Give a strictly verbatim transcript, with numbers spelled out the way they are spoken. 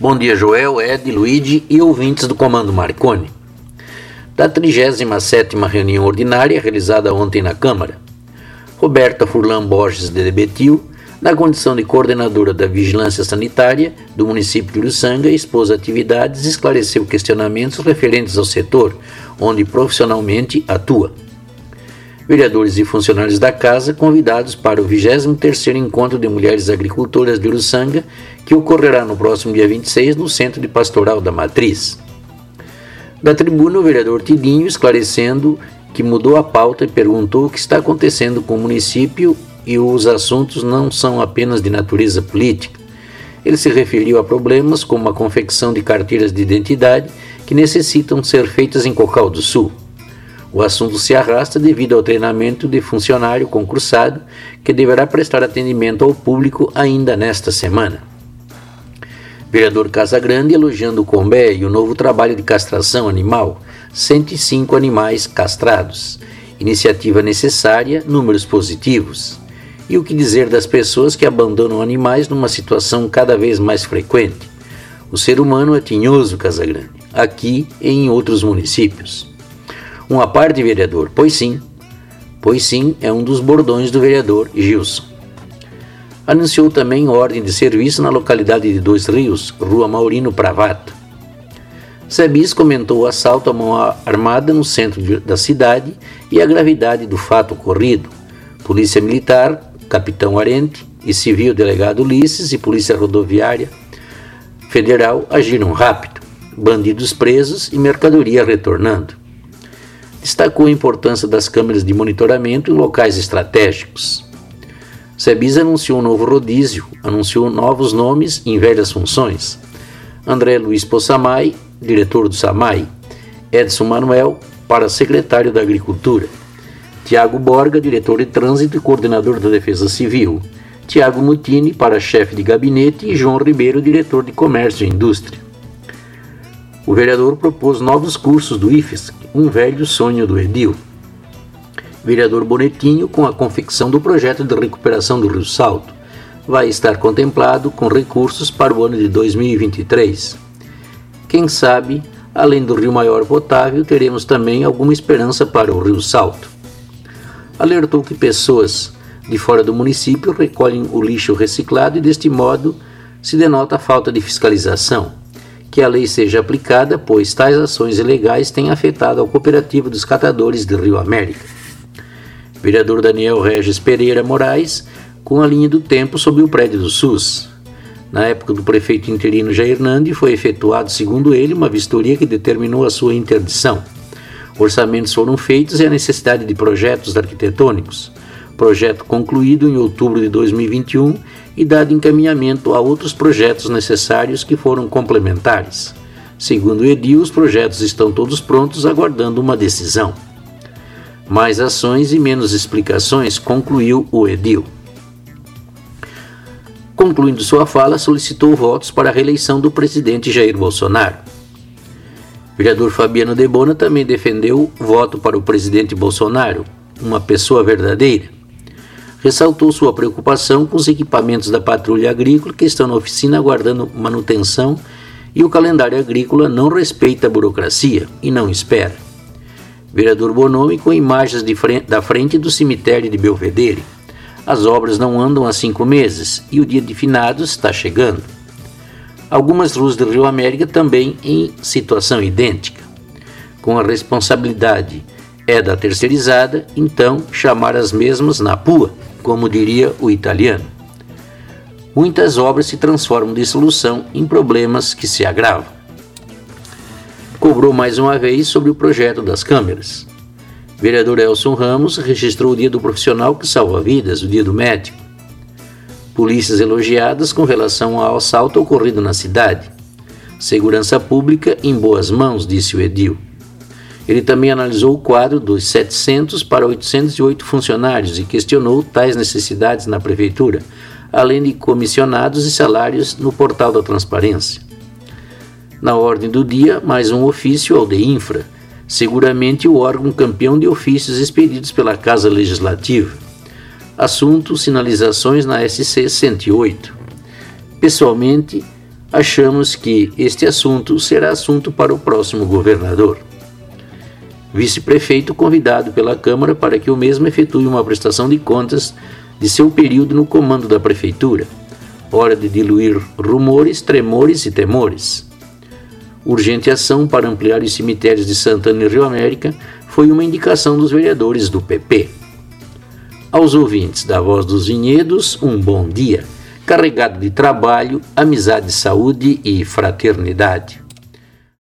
Bom dia, Joel, Ed, Luigi e ouvintes do Comando Marconi. Da trigésima sétima reunião ordinária realizada ontem na Câmara, Roberta Furlan Borges de Debetil, na condição de coordenadora da Vigilância Sanitária do município de Uruçanga, expôs atividades e esclareceu questionamentos referentes ao setor, onde profissionalmente atua. Vereadores e funcionários da Casa convidados para o vigésimo terceiro Encontro de Mulheres Agricultoras de Uruçanga, que ocorrerá no próximo dia vinte e seis no Centro de Pastoral da Matriz. Da tribuna, o vereador Tidinho, esclarecendo que mudou a pauta e perguntou o que está acontecendo com o município e os assuntos não são apenas de natureza política. Ele se referiu a problemas como a confecção de carteiras de identidade que necessitam ser feitas em Cocal do Sul. O assunto se arrasta devido ao treinamento de funcionário concursado que deverá prestar atendimento ao público ainda nesta semana. Vereador Casagrande elogiando o Combé e o novo trabalho de castração animal, cento e cinco animais castrados. Iniciativa necessária, números positivos. E o que dizer das pessoas que abandonam animais numa situação cada vez mais frequente? O ser humano é tinhoso, Casagrande, aqui e em outros municípios. Uma parte, vereador, pois sim, pois sim, é um dos bordões do vereador Gilson. Anunciou também ordem de serviço na localidade de Dois Rios, Rua Maurino Pravato. Sebis comentou o assalto à mão armada no centro da cidade e a gravidade do fato ocorrido. Polícia Militar, Capitão Arente e Civil Delegado Ulisses e Polícia Rodoviária Federal agiram rápido, bandidos presos e mercadoria retornando. Destacou a importância das câmeras de monitoramento em locais estratégicos. Sebis anunciou um novo rodízio, anunciou novos nomes em velhas funções. André Luiz Possamay, diretor do SAMAI. Edson Manuel, para secretário da Agricultura. Tiago Borga, diretor de Trânsito e coordenador da Defesa Civil. Tiago Mutini, para chefe de gabinete. E João Ribeiro, diretor de Comércio e Indústria. O vereador propôs novos cursos do I F E S, um velho sonho do edil. Vereador Bonetinho, com a confecção do projeto de recuperação do Rio Salto, vai estar contemplado com recursos para o ano de dois mil e vinte e três. Quem sabe, além do Rio Maior potável, teremos também alguma esperança para o Rio Salto. Alertou que pessoas de fora do município recolhem o lixo reciclado e, deste modo, se denota a falta de fiscalização. Que a lei seja aplicada, pois tais ações ilegais têm afetado a cooperativa dos catadores de Rio América. Vereador Daniel Regis Pereira Moraes, com a linha do tempo sobre o prédio do SUS. Na época do prefeito interino Jair Nandi, foi efetuado, segundo ele, uma vistoria que determinou a sua interdição. Orçamentos foram feitos e a necessidade de projetos arquitetônicos. Projeto concluído em outubro de dois mil e vinte e um e dado encaminhamento a outros projetos necessários que foram complementares. Segundo o edil, os projetos estão todos prontos, aguardando uma decisão. Mais ações e menos explicações, concluiu o edil. Concluindo sua fala, solicitou votos para a reeleição do presidente Jair Bolsonaro. Vereador Fabiano Debona também defendeu voto para o presidente Bolsonaro, uma pessoa verdadeira. Ressaltou sua preocupação com os equipamentos da patrulha agrícola que estão na oficina aguardando manutenção e o calendário agrícola não respeita a burocracia e não espera. Vereador Bonomi com imagens de frente, da frente do cemitério de Belvedere. As obras não andam há cinco meses e o dia de finados está chegando. Algumas ruas do Rio América também em situação idêntica. Com a responsabilidade é da terceirizada, então chamar as mesmas na pua, como diria o italiano. Muitas obras se transformam de solução em problemas que se agravam. Cobrou mais uma vez sobre o projeto das câmeras. Vereador Elson Ramos registrou o dia do profissional que salva vidas, o dia do médico. Polícias elogiadas com relação ao assalto ocorrido na cidade. Segurança pública em boas mãos, disse o edil. Ele também analisou o quadro dos setecentos para oitocentos e oito funcionários e questionou tais necessidades na prefeitura, além de comissionados e salários no portal da transparência. Na ordem do dia, mais um ofício ao DEINFRA, seguramente o órgão campeão de ofícios expedidos pela Casa Legislativa. Assunto: sinalizações na S C cento e oito. Pessoalmente, achamos que este assunto será assunto para o próximo governador. Vice-prefeito convidado pela Câmara para que o mesmo efetue uma prestação de contas de seu período no comando da Prefeitura. Hora de diluir rumores, tremores e temores. Urgente ação para ampliar os cemitérios de Santana e Rio América foi uma indicação dos vereadores do P P. Aos ouvintes da Voz dos Vinhedos, um bom dia, carregado de trabalho, amizade, saúde e fraternidade.